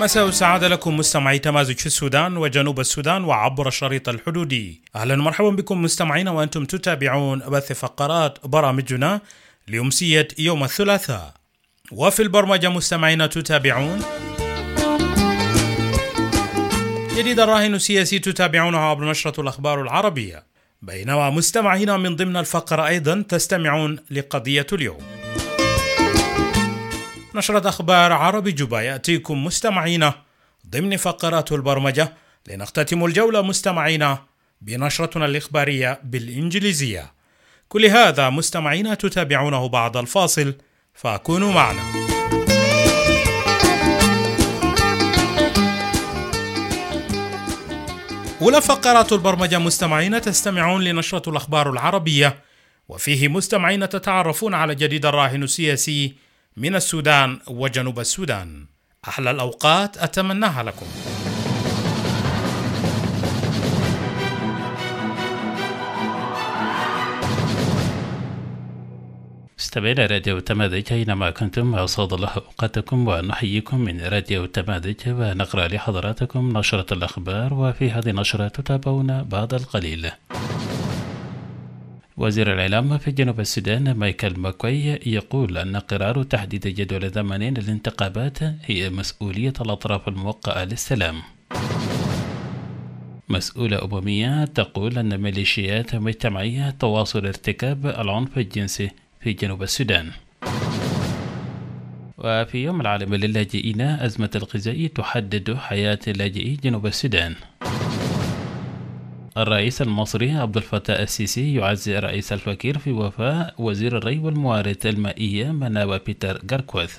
مساء السعادة لكم مستمعي تمازج في السودان وجنوب السودان وعبر الشريط الحدودي. أهلا ومرحبا بكم مستمعين وأنتم تتابعون بث فقرات برامجنا لأمسية يوم الثلاثاء. وفي البرمجة مستمعين تتابعون جديد الراهن السياسي تتابعونه عبر نشرة الأخبار العربية، بينما مستمعين من ضمن الفقرة أيضا تستمعون لقضية اليوم. نشرة أخبار عربي جوبا يأتيكم مستمعين ضمن فقرات البرمجة، لنختتم الجولة مستمعين بنشرتنا الإخبارية بالإنجليزية. كل هذا مستمعين تتابعونه بعد الفاصل، فكونوا معنا. أولى فقرات البرمجة مستمعين تستمعون لنشرة الأخبار العربية، وفيه مستمعين تتعرفون على جديد الراهن السياسي من السودان وجنوب السودان. أحلى الأوقات أتمناها لكم. مستمعين راديو تمازج أينما كنتم، أسعد الله أوقاتكم ونحييكم من راديو تمازج، ونقرأ لحضراتكم نشرة الأخبار. وفي هذه النشرة تتابعون بعد القليل. وزير الإعلام في جنوب السودان مايكل ماكوي يقول أن قرار تحديد جدول زمني للانتخابات هي مسؤولية الأطراف الموقعة للسلام. مسؤولة أممية تقول أن ميليشيات مجتمعية تواصل ارتكاب العنف الجنسي في جنوب السودان. وفي يوم العالمي للاجئين أزمة الغذاء تحدد حياة لاجئي جنوب السودان. الرئيس المصري عبد الفتاح السيسي يعزي رئيس الفكير في وفاة وزير الري والموارد المائية مناوى بيتر غاركوث.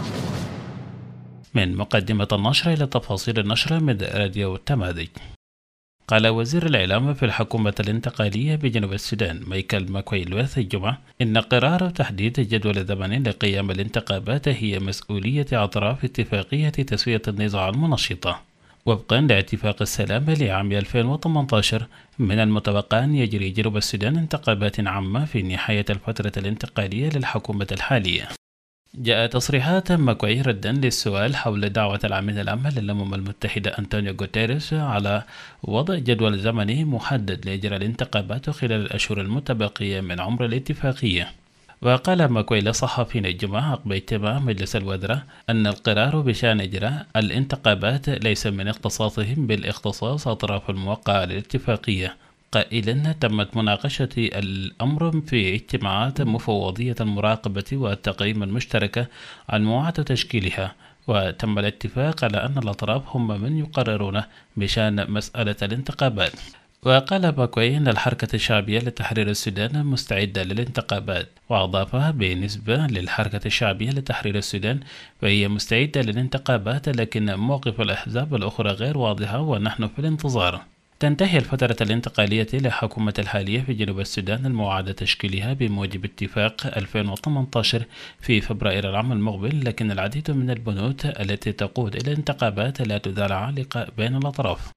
من مقدمة النشر إلى تفاصيل النشر من راديو تمازج. قال وزير الإعلام في الحكومة الانتقالية بجنوب السودان مايكل ماكوي لويث الجمعة إن قرار تحديد جدول زمني لقيام الانتخابات هي مسؤولية أطراف اتفاقية تسوية النزاع المنشطة. وفقا لاتفاق السلام لعام 2018 من المتوقع أن يجري جنوب السودان انتخابات عامة في نهاية الفترة الانتقالية للحكومة الحالية. جاء تصريحات ماكوي ردا للسؤال حول دعوة العميد العام للأمم المتحدة أنطونيو غوتيريس على وضع جدول زمني محدد لإجراء الانتخابات خلال الأشهر المتبقية من عمر الاتفاقية. وقال ماكوي للصحفيين الجمعة عقب اجتماع مجلس الوزراء أن القرار بشأن إجراء الانتخابات ليس من اختصاصهم بالاختصاص أطراف الموقعة للاتفاقية، قائلا تمت مناقشة الأمر في اجتماعات مفوضية المراقبة والتقييم المشتركة عن موعد تشكيلها، وتم الاتفاق على أن الأطراف هم من يقررون بشأن مسألة الانتخابات. وقال ماكوي أن الحركة الشعبية لتحرير السودان مستعدة للانتخابات، وأضاف بالنسبة للحركة الشعبية لتحرير السودان فهي مستعدة للانتخابات، لكن موقف الأحزاب الأخرى غير واضحة ونحن في الانتظار. تنتهي الفترة الانتقالية للحكومة الحالية في جنوب السودان الموعد تشكيلها بموجب اتفاق 2018 في فبراير العام المقبل، لكن العديد من البنود التي تقود إلى الانتخابات لا تزال عالقة بين الأطراف.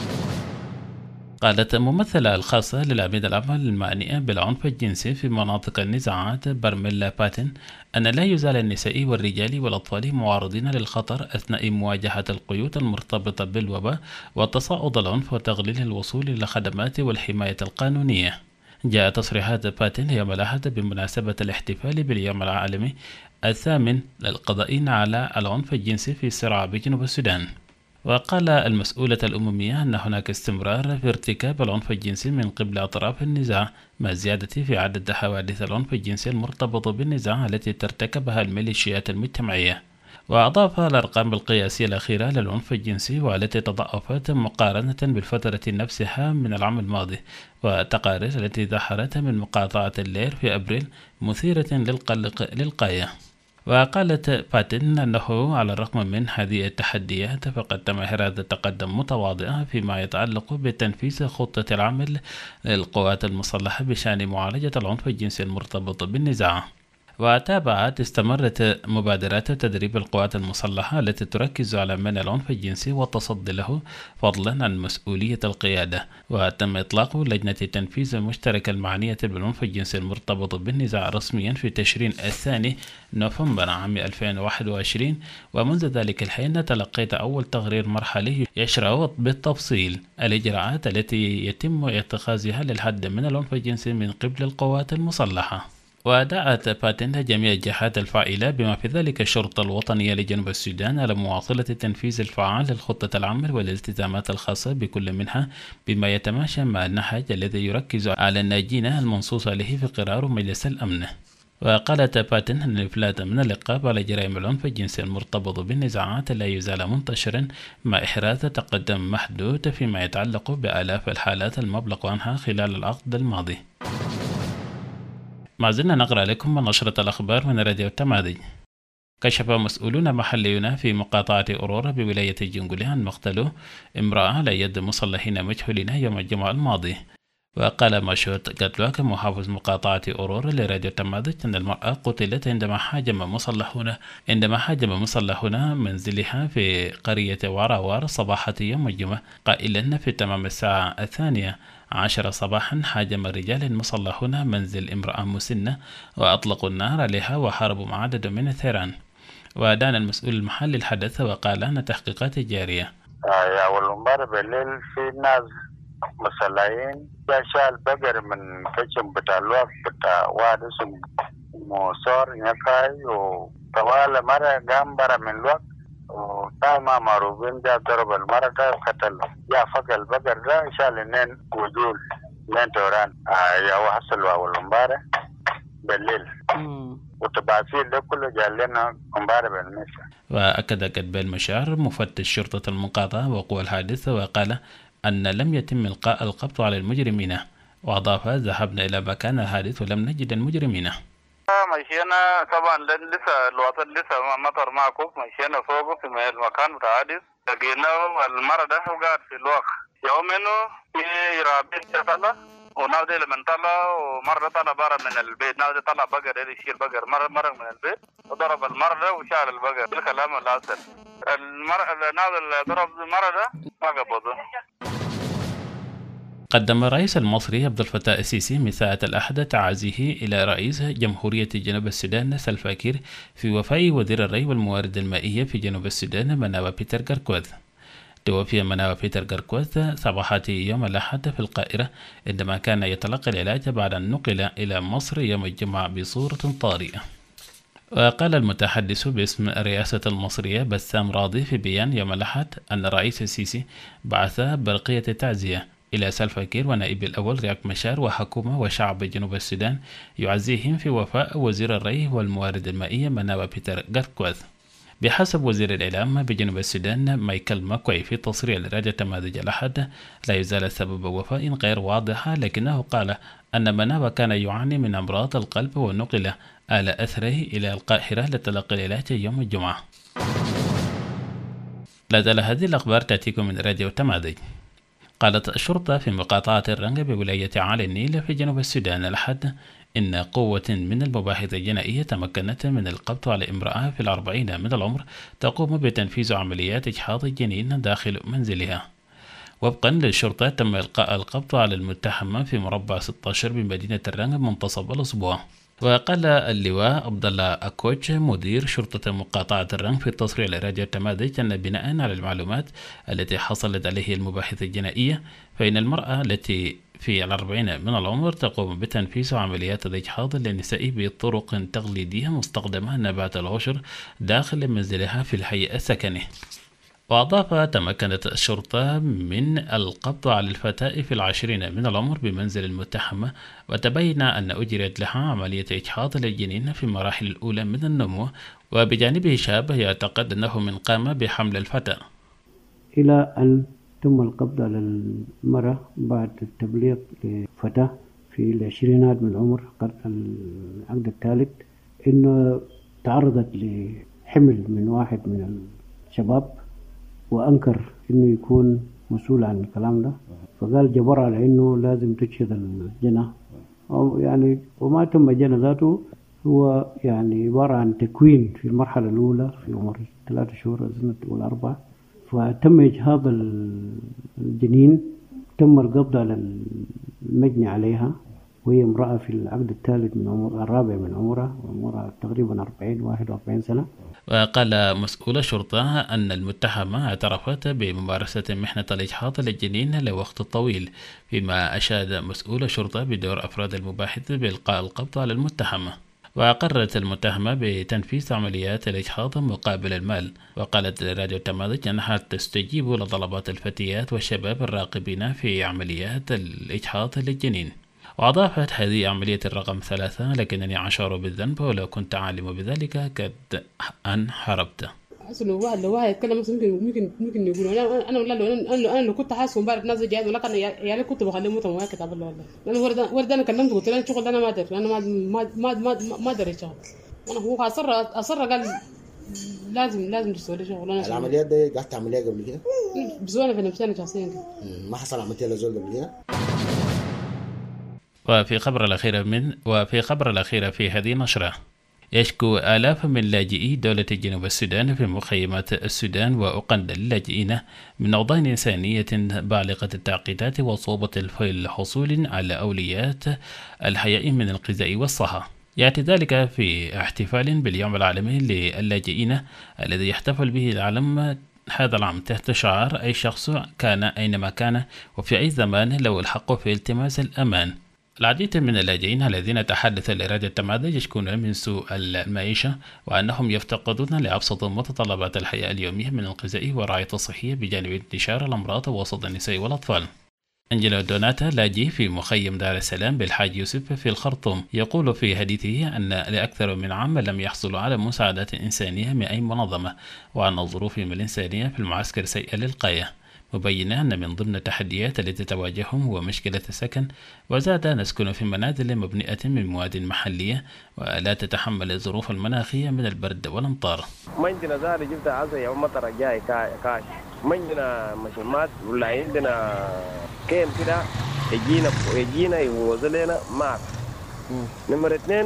قالت ممثلة الخاصة للعميد العام المعنية بالعنف الجنسي في مناطق النزاعات برميلا باتن أن لا يزال النساء والرجال والأطفال معرضين للخطر أثناء مواجهة القيود المرتبطة بالوباء وتصاعد العنف وتقليل الوصول إلى الخدمات والحماية القانونية. جاء تصريحات باتن يوم الأحد بمناسبة الاحتفال باليوم العالمي الثامن للقضاء على العنف الجنسي في الصراع بجنوب السودان. وقال المسؤولة الأممية أن هناك استمرار في ارتكاب العنف الجنسي من قبل أطراف النزاع، مع زيادة في عدد حوادث العنف الجنسي المرتبطة بالنزاع التي ترتكبها الميليشيات المجتمعية. وأضاف الأرقام القياسية الأخيرة للعنف الجنسي والتي تضاعفت مقارنة بالفترة نفسها من العام الماضي، والتقارير التي ظهرت من مقاطعة اللير في أبريل مثيرة للقلق للغاية. وقالت باتن أنه على الرغم من هذه التحديات فقد تم إحراز تقدم متواضع فيما يتعلق بتنفيذ خطة العمل للقوات المسلحة بشأن معالجة العنف الجنسي المرتبط بالنزاع. وتابعت استمرت مبادرات تدريب القوات المسلحة التي تركز على منع العنف الجنسي والتصدي له فضلا عن مسؤولية القيادة. وتم إطلاق لجنة التنفيذ المشتركة المعنية بالعنف الجنسي المرتبط بالنزاع رسميا في تشرين الثاني نوفمبر عام 2021. ومنذ ذلك الحين تلقيت أول تقرير مرحلي يشرح بالتفصيل الإجراءات التي يتم اتخاذها للحد من العنف الجنسي من قبل القوات المسلحة. ودعت باتن جميع الجهات الفاعلة بما في ذلك الشرطة الوطنية لجنوب السودان على مواصلة التنفيذ الفعال للخطة العمل والالتزامات الخاصة بكل منها بما يتماشى مع النهج الذي يركز على الناجين المنصوص عليه في قرار مجلس الأمن. وقالت باتن أن الإفلات من العقاب على جرائم العنف الجنسي المرتبط بالنزاعات لا يزال منتشرا مع إحراز تقدم محدود فيما يتعلق بآلاف الحالات المبلغ عنها خلال العقد الماضي. ما زلنا نقرأ لكم من نشرة الأخبار من راديو التمادي. كشف مسؤولون محليون في مقاطعة أورورا بولاية جنجولي عن مقتل امرأة على يد مسلحين مجهولين يوم الجمعة الماضي. وقال مشهود قتلوك محافظ مقاطعة أورورا لراديو التمادي أن المرأة قتلت عندما حاجم مسلحون منزلها في قرية واراوار صباحة يوم الجمعة، قائلا في تمام الساعة 12 صباحا حاجم الرجال مسلحون منزل امرأة مسنة وأطلقوا النار عليها وحاربوا مع عدد من الثيران. ودان المسؤول المحلي الحدث وقال أن تحقيقات جارية. يا والله بالليل في ناس مسلحين جاشا البقر من كشم بتاع الوقت بتاع واحد اسمه موسور يقاي وطوال مرة قام برا من الوقت وطالما معروفين جا ضرب المرة ده قتل جا فق البقر ده شال انين وجول لين توران يا وحصل والمبارح بالليل وتبعثيل ده كله جالنا امبارح بالمساء. وأكد كتب المشاعر مفتش شرطة المقاطعة وقوى الحادثة وقال أن لم يتم إلقاء القبض على المجرمين. وأضاف ذهبنا إلى مكان الحادث ولم نجد المجرمين. مشينا طبعا لسه الوطن لسه مطر معكم مشينا فوق في المكان بتاع الحادث لقينا المرة ده قاعد في الوقت يومينه في رابط طلع ونادي لمن طلع ومرة طلع برا من البيت نادي طلع بقر يشيل بقر مرة من البيت وضرب المرة ده وشال البقر الكلام الأصل المرة نادي ضرب المرة ده ما قبضه. قدم الرئيس المصري عبد الفتاح السيسي مساء الأحد تعازيه إلى رئيس جمهورية جنوب السودان سلفا كير في وفاة وزير الري والموارد المائية في جنوب السودان مناوى بيتر غاركوث. توفي مناوى بيتر غاركوث صباحة يوم الأحد في القاهرة عندما كان يتلقى العلاج بعد أن نقل إلى مصر يوم الجمعة بصورة طارئة. وقال المتحدث باسم الرئاسة المصرية بسام راضي في بيان يوم الأحد أن الرئيس السيسي بعث برقية تعزية إلى سلفا كير ونائب الأول رياك مشار وحكومة وشعب جنوب السودان يعزيهم في وفاة وزير الري والموارد المائية مناوى بيتر غاركوث. بحسب وزير الإعلام بجنوب السودان مايكل ماكوي في تصريح لراديو التمادي الأحد لا يزال سبب وفاة غير واضحة، لكنه قال أن مناوى كان يعاني من أمراض القلب ونقل آل أثره إلى القاهرة لتلقي العلاج يوم الجمعة. لا زال هذه الأخبار تأتيكم من راديو التمادي. قالت الشرطة في مقاطعة الرنج بولاية عالي النيل في جنوب السودان الأحد إن قوة من المباحث الجنائية تمكنت من القبض على امرأة في 40 من العمر تقوم بتنفيذ عمليات إجحاض الجنين داخل منزلها. وفقا للشرطة تم إلقاء القبض على المتهم في مربع 16 بمدينة الرنج منتصف الأسبوع. وقال اللواء عبد الله أكوتش مدير شرطة مقاطعة الرنج في التصريح لراديو التمادي أن بناء على المعلومات التي حصلت عليه المباحث الجنائية فإن المرأة التي في 40 من العمر تقوم بتنفيذ عمليات الإجحاض للنساء بطرق تقليدية مستخدمة نبات العشر داخل منزلها في الحي السكني. وأضاف تمكنت الشرطة من القبض على الفتاة في 20 من العمر بمنزل المتهمة، وتبين أن أجريت لها عملية إجحاض للجنين في المراحل الأولى من النمو، وبجانبه شاب يعتقد أنه من قام بحمل الفتاة. إلى أن تم القبض على المرأة بعد التبليغ لفتاة في العشرينات من العمر العقد الثالث إنه تعرضت لحمل من واحد من الشباب وأنكر إنه يكون مسؤول عن الكلام ده، فقال جبر على إنه لازم تشهد الجنة يعني، وما تم جنة ذاته هو يعني عبارة عن تكوين في المرحلة الأولى في عمر 3 شهور أظن ولا 4. فتم إجهاض الجنين، تم القبض على المجني عليها، وهي امرأة في العقد الثالث من عمر الرابع من عمرها تقريبا 41 سنة. وقال مسؤول الشرطة أن المتهمة اعترفت بممارسة محنة الإجهاض للجنين لوقت طويل، فيما أشاد مسؤول الشرطة بدور أفراد المباحث بإلقاء القبض على المتهمة. وقررت المتهمة بتنفيذ عمليات الإجهاض مقابل المال. وقالت راديو التماذج أنها تستجيب لطلبات الفتيات والشباب الراغبين في عمليات الإجهاض للجنين. وأضافت هذه عملية الرقم 3، لكنني أشعر بالذنب ولو كنت أعلم بذلك قد أن حاربته. لو واحد يتكلم ممكن يقول انا لو كنت حاسس امبارح ناس جايين ولا كان يعني كنت بخليهم متوقع كتاب الله والله. لان ورد انا كلمته قلت له الشغل انا ما ادري، انا ما ادري الشغل. انا هو اصر قال لازم تسوي شغل. العمليات دي قعدت عمليه قبل كده بزوانه في نفسي انا شخصيا ما حصل عمليه لزول قبل كده. وفي خبر الأخيرة في هذه النشرة، يشكو آلاف من لاجئي دولة جنوب السودان في مخيمات السودان وأوغندا للاجئين من أوضاع إنسانية بالغة التعقيدات وصعوبة الحصول على أولويات الحياة من الغذاء والصحة. يأتي ذلك في احتفال باليوم العالمي للاجئين الذي يحتفل به العالم هذا العام تحت شعار أي شخص كان أينما كان وفي أي زمان له الحق في التماس الأمان. العديد من اللاجئين الذين تحدث لراديو التماذج يشكون من سوء المعيشة، وأنهم يفتقدون لأبسط متطلبات الحياة اليومية من الغذاء والرعاية الصحية بجانب انتشار الأمراض وسط النساء والأطفال. أنجلو دوناتا لاجئ في مخيم دار السلام بالحاج يوسف في الخرطوم يقول في حديثه أن لأكثر من عام لم يحصلوا على مساعدات إنسانية من أي منظمة، وأن الظروف الإنسانية في المعسكر سيئة للغاية، مبينا أن من ضمن التحديات التي تواجههم هو مشكلة السكن، وزاد نسكن في منازل مبنية من مواد محلية ولا تتحمل الظروف المناخية من البرد والأمطار. ما عندنا زار جبت عزا يوم مطر جاي كاش، ما عندنا مشمات ولا عندنا كيم كده يجينا يوزلنا ماء. نمرة 2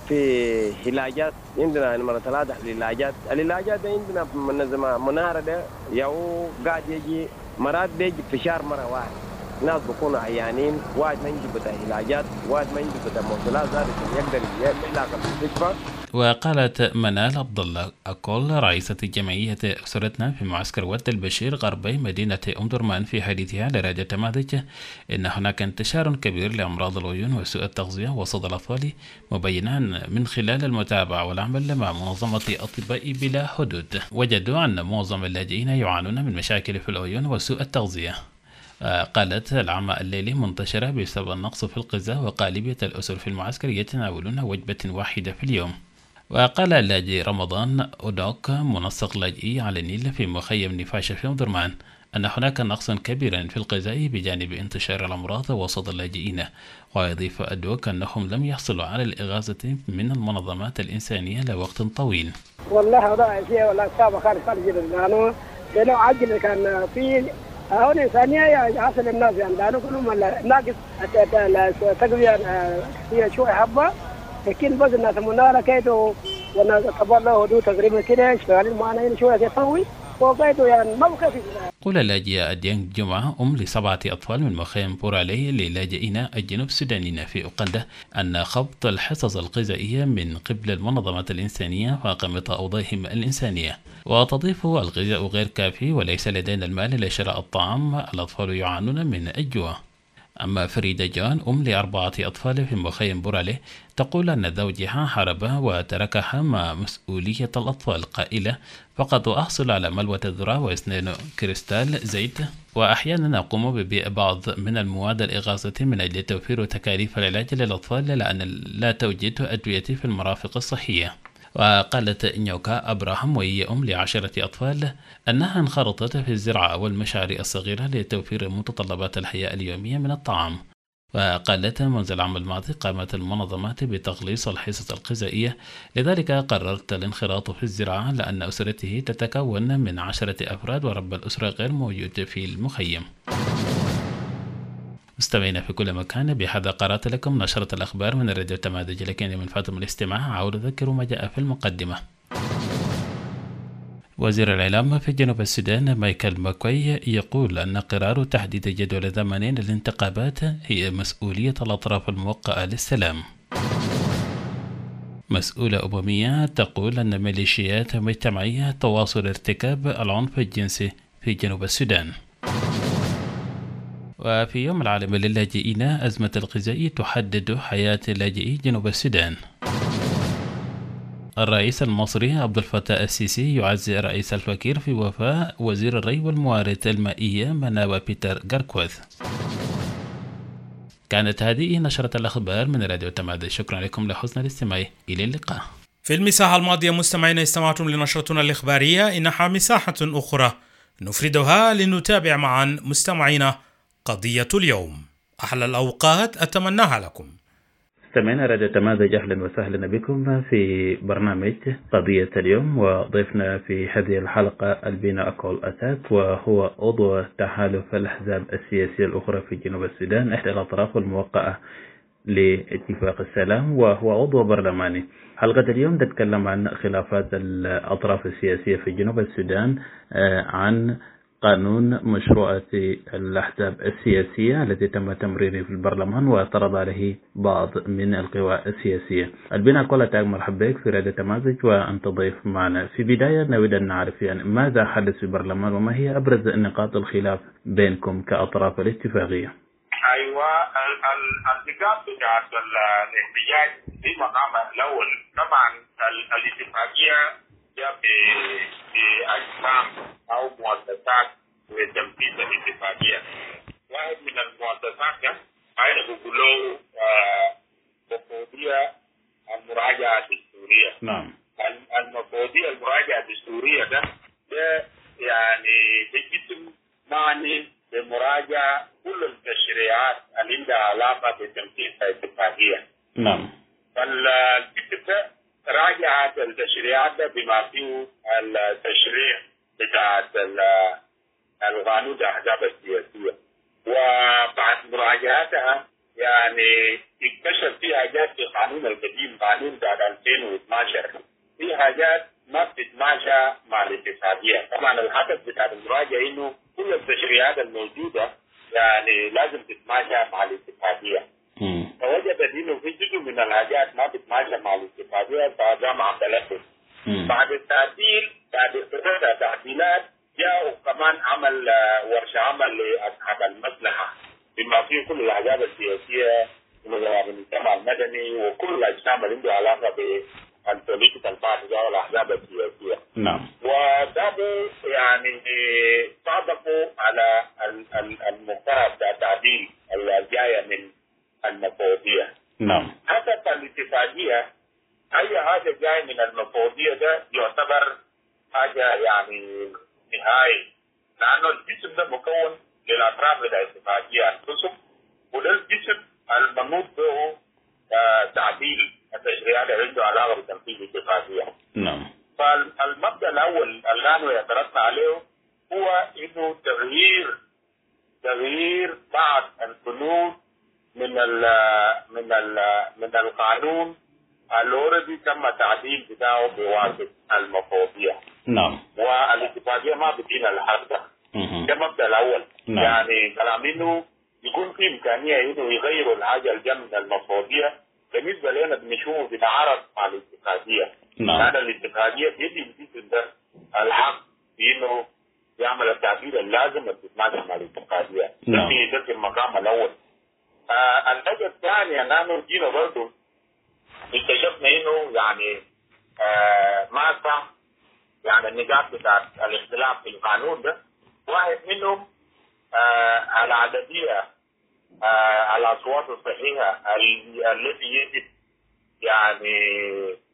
في علاجات، عندنا نمرة 3 العلاجات عندنا منظمة منارة ده يو قاعد يجي مرات بيجي في شهر مرة واحد، ناس بيكونوا عيانين، واحد ما يجي بتاع علاجات، واحد ما يجي بتاع موصلات ذلك يقدر يلاقي المستشفى. وقالت منال عبد الله أكول رئيسة جمعية أسرتنا في معسكر ود البشير غربي مدينة أم درمان في حديثها لراديو التماذج إن هناك انتشار كبير لأمراض العيون وسوء التغذية وسط الأطفال، مبينا من خلال المتابعة والعمل مع منظمة أطباء بلا حدود وجدوا أن معظم اللاجئين يعانون من مشاكل في العيون وسوء التغذية. قالت العمى الليلي منتشرة بسبب النقص في الغذاء، وغالبية الأسر في المعسكر يتناولون وجبة واحدة في اليوم. وقال اللاجئ رمضان أودوك منسق لاجئي على النيل في مخيم نفاشة في أم درمان أن هناك نقص كبير في الغذاء بجانب انتشار الأمراض وسط اللاجئين. ويضيف أدوك أنهم لم يحصلوا على الإغاثة من المنظمات الإنسانية لوقت طويل. والله هذا شيء ولا صعب خالص جدا، لأنه عجل كان في هون إنسانية يعني حصل الناس يعني لأنه كلهم ناقص التقوية هي شوي حبة، لكن بس الناس منارة كيدو والناس تبرلوا هدوء تقريبا كده شغالين معنا هنا شوية كيطوي وكيدو يعني ما بكفي. قول اللاجئة أديان جمعة ل7 أطفال من مخيم بورالي للاجئين الجنوب السودانيين في أوغندا أن خفض الحصص الغذائية من قبل المنظمات الإنسانية فاقمت أوضاعهم الإنسانية. وتضيف الغذاء غير كافي وليس لدينا المال لشراء الطعام، الأطفال يعانون من الجوع. أما فريدة جان ل4 أطفال في مخيم بورالي تقول أن زوجها حاربها وتركها مع مسؤولية الأطفال، قائلة فقط أحصل على ملوى الذرة وأسنان كريستال زيت، وأحيانا أقوم ببيع بعض من المواد الإغاثة من أجل توفير تكاليف العلاج للأطفال لأن لا توجد أدوية في المرافق الصحية. وقالت نيوكا أبراهام وهي ل10 أطفال أنها انخرطت في الزراعة والمشاريع الصغيرة لتوفير متطلبات الحياة اليومية من الطعام. وقالت منذ العام الماضي قامت المنظمات بتخليص الحصص الغذائية، لذلك قررت الانخراط في الزراعة لأن أسرته تتكون من 10 أفراد ورب الأسرة غير موجود في المخيم. مستمعينا في كل مكان، بهذا قرأت لكم نشرة الأخبار من الراديو التمادج، لكن من فاتم الاستماع عاود أذكر ما جاء في المقدمة. وزير الإعلام في جنوب السودان مايكل ماكوي يقول أن قرار تحديد جدول زمنين للانتخابات هي مسؤولية الأطراف الموقعة للسلام. مسؤولة أممية تقول أن ميليشيات مجتمعية تواصل ارتكاب العنف الجنسي في جنوب السودان. وفي يوم العالمي للاجئين أزمة الغذاء تحدد حياة لاجئي جنوب السودان. الرئيس المصري عبد الفتاح السيسي يعزي رئيس الفكير في وفاة وزير الري والموارد المائية مناوى بيتر غاركوث. كانت هذه نشرة الأخبار من راديو تمادج، شكرا لكم لحسن الاستماع، إلى اللقاء. في المساحة الماضية مستمعين استمعتم لنشرتنا الإخبارية، إنها مساحة أخرى نفردها لنتابع معا مستمعينا قضية اليوم. أحلى الأوقات أتمناها لكم. استمعنا راديو تمادج، أهلا وسهلا بكم في برنامج قضية اليوم، وضيفنا في هذه الحلقة البينا أكول أتات، وهو عضو تحالف الأحزاب السياسية الأخرى في جنوب السودان، إحدى الأطراف الموقعة لاتفاق السلام، وهو عضو برلماني. حلقة اليوم تتكلم عن خلافات الأطراف السياسية في جنوب السودان، عن قانون مشروعة الأحزاب السياسية التي تم تمريره في البرلمان واعترض عليه بعض من القوى السياسية. البناء كلها مرحبا بك في راديو تمازج وأنت ضيف معنا. في بداية نريد أن نعرف يعني ماذا حدث في البرلمان وما هي أبرز نقاط الخلاف بينكم كأطراف الاتفاقية؟ أيوة، النقاط بتاعت الاحتجاج في مقام الأول طبعا الاتفاقية بأجسام أو مؤسسات لتنفيذ الاتفاقية. واحد من المؤسسات ده بيقولوا مفوضية المراجعة الدستورية. نعم. المفوضية المراجعة الدستورية ده يعني جسم معني بمراجعة كل التشريعات اللي عندها علاقة بتنفيذ الاتفاقية. نعم. فالجسم ده راجعت التشريعات بما فيه التشريع بتاع القانون الأحزاب السياسية، وبعد مراجعتها يعني اكتشف في حاجات في القانون القديم، قانون بتاع 2012 في حاجات ما بتتماشى مع الاتفاقية. طبعا الهدف بتاع المراجعة انه كل التشريعات الموجودة يعني لازم تتماشى مع الاتفاقية. فوجد انه في جزء من الحاجات ما بتتماشى مع الاتفاقية فجمع تلفظ. بعد التعديل، بعد استخدام التعديلات جاءوا كمان عمل ورشة عمل لأصحاب المصلحة بما فيه كل الأحزاب السياسية والمجتمع المدني وكل الأجسام اللي عندها علاقة بالبوليتيكال بارتيز أو الأحزاب السياسية. نعم. وده يعني صادقوا على المفترض التعديل الجاية من المفوضية. نعم. حسب الاتفاقية أي حاجة جاي من المفوضية ده يعتبر حاجة يعني نهائي، لأنه الجسم ده مكون للأطراف الاتفاقية أنفسهم، وده الجسم المنوط به تعديل التشريعات اللي عنده علاقة بتنفيذ الاتفاقية. نعم. فالمبدأ الأول اللي نحن يترتب عليه هو إنه تغيير بعض البنود من القانون الذي تم تعديل بتاعه بواسطة المفوضية. نعم. والاتفاقية ما بدينا الحد ده. ده المبدأ الأول. نعم. يعني كلام إنه يكون في إمكانية إنه يغيروا الحاجة الجاية من المفوضية، بالنسبة لنا بنشوفه بنعرض مع الاتفاقية. نعم. لأن الاتفاقية بيدي الجسم ده الحق بإنه يعمل التعديل اللازم تتماشى مع الاتفاقية. نعم. ده في المقام الأول. الحاجة الثانية أنه جينا برضه اكتشفنا إنه يعني ما صح يعني النقاط بتاعت الاختلاف في القانون ده. واحد منهم العددية، الأصوات الصحيحة التي يجب يعني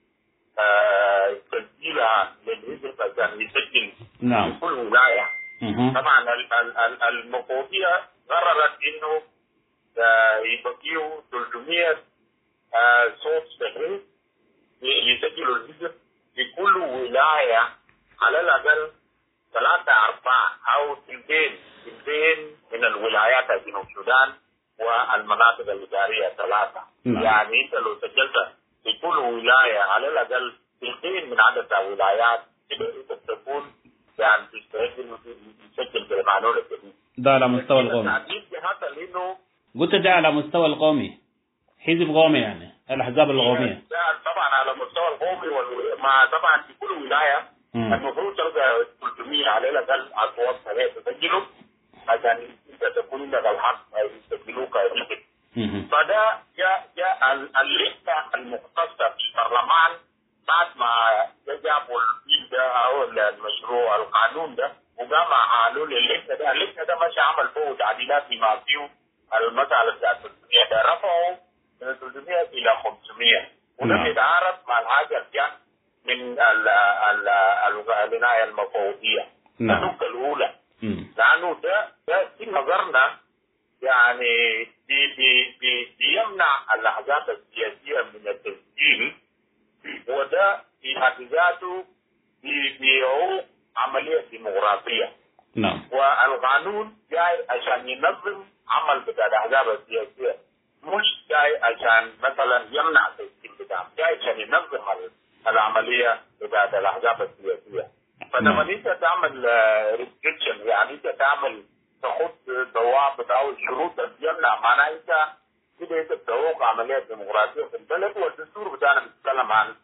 تسجيلها للحزب عشان يسجل نعم. في كل ولاية. طبعا المفوضية قررت إنه يبقيوا 300 صوت صحيح يسجلوا الحزب في كل ولاية على الأقل 3/4 أو 2 من الولايات في جنوب السودان والمناطق الإدارية 3. يعني أنت لو سجلت في كل ولاية على الأقل 2 من عدد الولايات كده تكون يعني تسجل بالقانون الجديد. ده على مستوى القومي. قلت ده على مستوى القومي، حزب قومي يعني الأحزاب القومية. طبعا على مستوى القومي مع طبعا في كل ولاية المفروض تلقى 300 على الأقل أصوات صحيح تسجلوا عشان أنت تكون لك الحق يسجلوك كرجل. فده جاء اللجنة المختصة في البرلمان بعد ما جابوا البيل ده أو المشروع القانون ده وقام عملوا للجنة ده. اللجنة ده مش عمل فيه تعديلات بما فيه المسألة بتاعت 300 ده رفعوا من 300 إلى 500 وده بيتعارض مع الحاجة من العناية المفوضية. النقطة الأولى لأنه ده في نظرنا يعني بيمنع الأحزاب السياسية من التسجيل، وده في حد ذاته بيعوق عملية ديمقراطية. والقانون جاي عشان ينظم عمل بتاع الأحزاب السياسية، مش جاي عشان مثلا يمنع التسجيل بتاعهم، جاي عشان ينظم العملية بتاع الأحزاب السياسية. فلما انت تعمل ريستريكشن يعني انت تعمل تحط ضوابط او شروط تمنع، معناها انت كده انت بتعوق عمليه ديمقراطيه في البلد. والدستور بتاعنا بيتكلم عن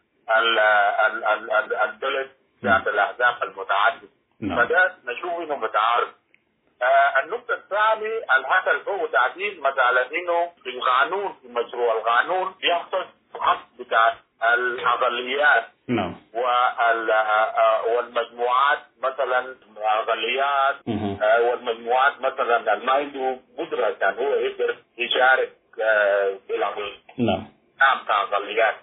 البلد ذات الاحزاب المتعدده. فده نشوف انه متعارض. النقطه الثانيه الهدف فوق تعديل مساله انه في القانون في مشروع القانون يختص حق بتاع الاقليات والمجموعات مثلا الاقليات والمجموعات مثلا ما عنده قدره كان هو يقدر يشارك في العمل كاقليات.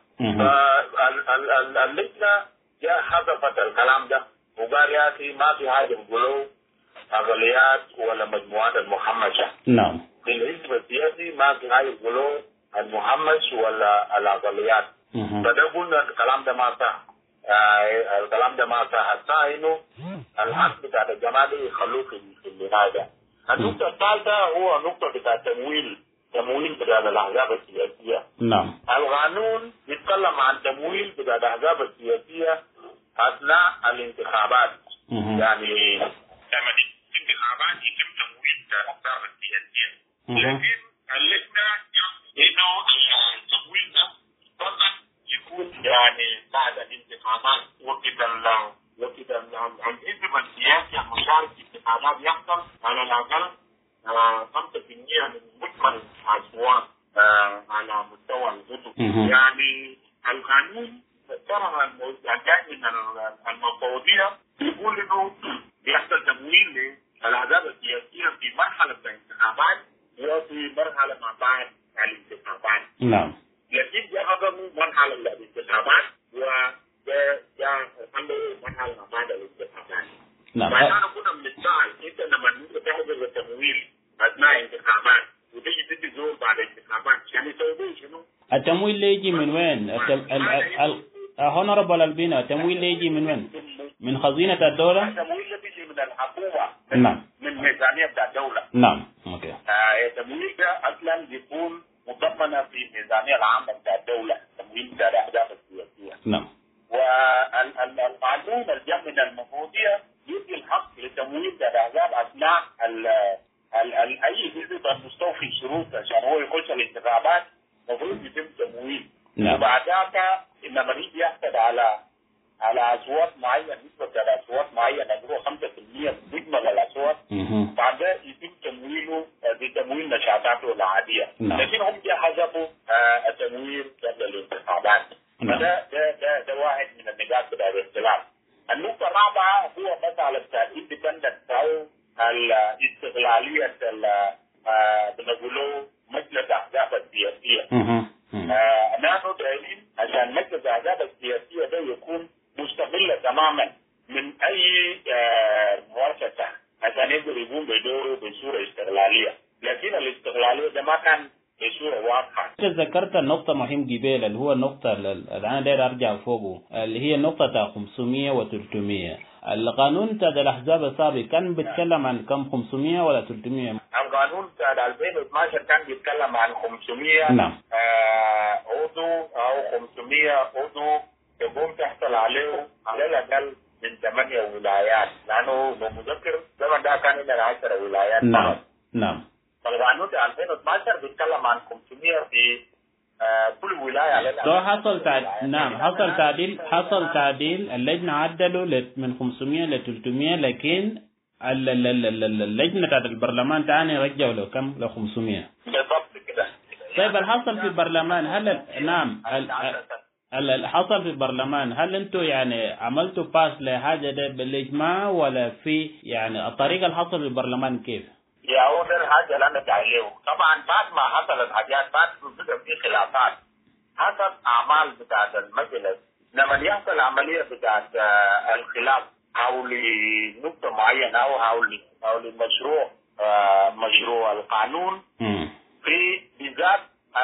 فاللجنه جاء حذفت الكلام ده وقال يا اخي ما في حاجه بيقولوا اقليات ولا مجموعات المحمشه. في الحزب السياسي ما في حاجه بيقولوا المحمش ولا الاقليات. فده قلنا الكلام ده ما صح. الكلام ده ما صح. حتى انه الحق بتاع الجماعه دي يخلوه في النهايه. النقطه الثالثه هو نقطه بتاع تمويل بتاع الاحزاب السياسيه. القانون بيتكلم عن تمويل بتاع الاحزاب السياسيه اثناء الانتخابات. يعني لما الانتخابات يتم تمويل الاحزاب السياسيه. لكن اللجنه انه التمويل ده فقط يكون يعني بعد الانتخابات وقت الحزب السياسي المشارك في الانتخابات يحصل على الاقل 5% من مجمل الاصوات على مستوى الحزب. يعني القانون ترى جاي من المفوضيه يقول انه بيحصل تمويل للاحزاب السياسيه في مرحله الانتخابات وفي مرحله ما بعد الانتخابات. لكن جاءوا مرحله الانتخابات وجاء مرحله ما بعد الانتخابات. فاحنا كنا بنتساءل انت لما تحضر التمويل اثناء انتخابات وتيجي تدي زور بعد الانتخابات يعني تسوي شنو؟ التمويل اللي يجي من وين؟ هونربل البنا التمويل اللي يجي من وين؟ من خزينة الدولة؟ التمويل اللي بيجي من الحكومة. من ميزانية بتاع الدولة. اوكي. التمويل ده اصلا بيكون مضمنة في الميزانية العامة بتاع الدولة، تمويل بتاع الأحزاب السياسية. والقانون الجاي من المفوضية يدي الحق لتمويل بتاع الأحزاب أثناء أي حزب المستوفي شروط عشان هو يخش الانتخابات المفروض يتم تمويل. وبعدها إنما يجي يحصل على أصوات معينة، نسبة الأصوات معينة اللي هو 5% مجمل الأصوات، بعدها يتم تمويله بتمويل نشاطاته العادية. لكن هم حذفوا التمويل قبل الانتخابات. ده واحد من النقاط بتاع الاختلاف. النقطة الرابعة هو مسألة الاندبندنت أو الاستقلالية بنقوله مجلس الأحزاب السياسية. نحن دايرين عشان مجلس الأحزاب السياسية ده يكون مستقلة تماما من أي مؤسسة عشان يقدر يقوم بدوره بصورة استقلالية. لكن الاستقلالية ده ما كان بصورة واضحة. ذكرت النقطة مهم جبال اللي هو النقطة اللي أنا داير أرجع فوقه اللي هي النقطة 500 و 300. القانون بتاع الأحزاب السابق كان بيتكلم عن كم 500 ولا 300؟ القانون بتاع 2012 كان بيتكلم عن 500 نعم عضو أو 500 عضو يقوم تحصل عليه على الأقل من 8 ولايات، لأنه مذكر زمن ده كان إلى 10 ولايات. نعم نعم. فالقانون بتاع 2012 بيتكلم عن 500 في كل ولاية على الأقل. حصل تعديل اللجنة عدلوا من 500 ل 300، لكن اللجنة بتاعت البرلمان تاني رجعوا له كم؟ ل 500 بالضبط كده. طيب الحصل في البرلمان هل حصل في البرلمان هل انتوا يعني عملتوا باس لحاجة ده بالاجماع ولا في يعني الطريقة اللي حصل في البرلمان كيف؟ يا هو ده الحاجة اللي أنا تعليه. طبعا بعد ما حصلت حاجات بعد في خلافات حسب أعمال بتاعت المجلس، لما يحصل عملية بتاعت الخلاف حول نقطة معينة أو حول مشروع القانون في بالذات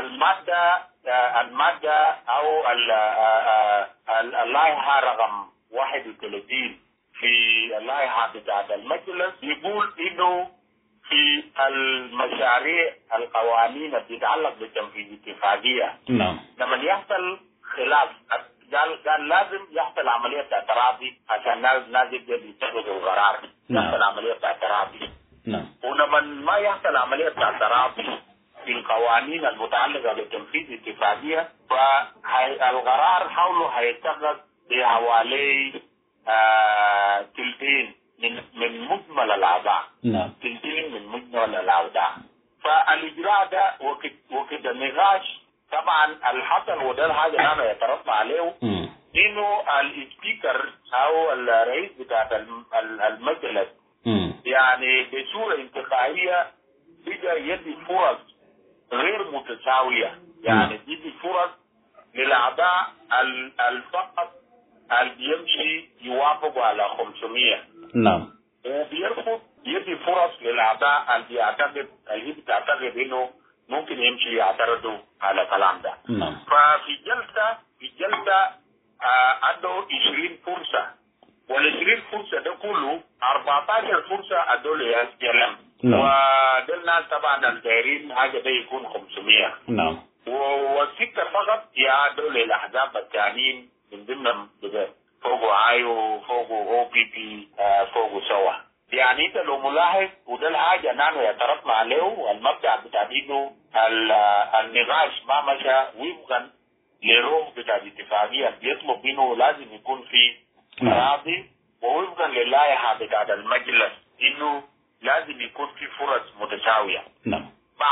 المادة أو اللائحة رقم 31 في اللائحة بتاعت المجلس يقول إنه في المشاريع القوانين بتتعلق بتنفيذ اتفاقية. نعم. لما يحصل خلاف قال لازم يحصل عملية تراضي عشان الناس يقدروا يتخذوا القرار. يحصل عملية تراضي. نعم. ولما ما يحصل عملية تراضي في القوانين المتعلقة بتنفيذ اتفاقية فالقرار حوله هيتخذ بحوالي تلتين من مجمل الأعضاء. نعم. تلتين من مجمل الأعضاء. فالإجراء ده وكده النقاش طبعا الحصل وده الحاجة اللي أنا يترفع عليه إنه السبيكر أو الرئيس بتاع المجلس يعني بصورة انتقائية بقى يدي فرص غير متساوية، يعني يدي فرص للأعضاء الفقط اللي بيمشي يوافقوا على 500. نعم. وبيرفض يدي فرص للأعضاء اللي بتعتقد إنه ممكن يمشي يعترضوا على الكلام ده. نعم. ففي جلسة ادوا 20 فرصة، وال20 فرصة ده كله 14 فرصة ادوا للسلام. نعم. وده الناس طبعا الدايرين حاجة ده يكون 500. نعم. والستة فقط يادوا للأحزاب الثانيين من ضمن فوقوا عايو فوقوا OPP فوقوا سوا. يعني انت لو ملاحظ وده الحاجة نحن يترفنا عليه والمبدأ بتاع انه النقاش ما مشى وفقا لروح بتاع الاتفاقية بيطلب انه لازم يكون في تراضي ووفقا للائحة بتاع المجلس انه لازم يكون في فرص متساوية. نعم.